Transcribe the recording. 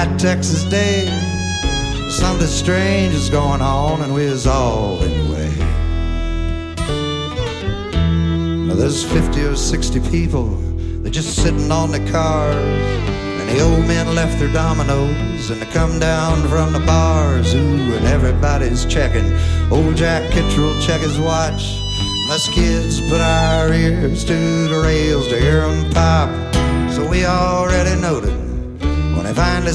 bright Texas day. Something strange is going on, and we was all in the way. Now there's 50 or 60 people, they're just sitting on the cars, and the old men left their dominoes, and they come down from the bars. Ooh, and everybody's checking. Old Jack Kittrell check his watch. And us kids put our ears to the rails to hear 'em pop. So we already noted when they finally